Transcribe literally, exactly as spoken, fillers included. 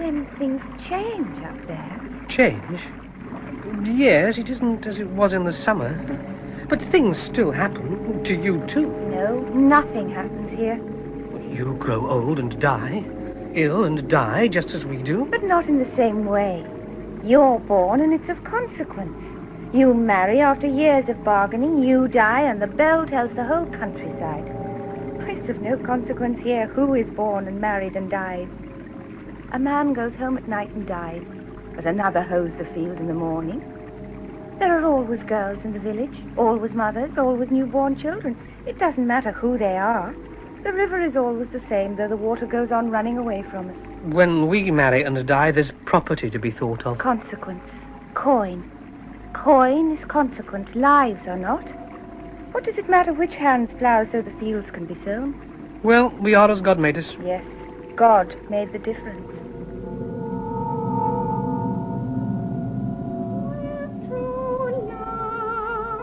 Then things change up there. Change? Yes, it isn't as it was in the summer. But things still happen to you, too. No, nothing happens here. You grow old and die, ill and die, just as we do. But not in the same way. You're born and it's of consequence. You marry after years of bargaining, you die, and the bell tells the whole countryside. It's of no consequence here who is born and married and dies. A man goes home at night and dies, but another hoes the field in the morning. There are always girls in the village, always mothers, always newborn children. It doesn't matter who they are. The river is always the same, though the water goes on running away from us. When we marry and die, there's property to be thought of. Consequence. Coin. Coin is consequence. Lives are not. What does it matter which hands plough so the fields can be sown? Well, we are as God made us. Yes, God made the difference.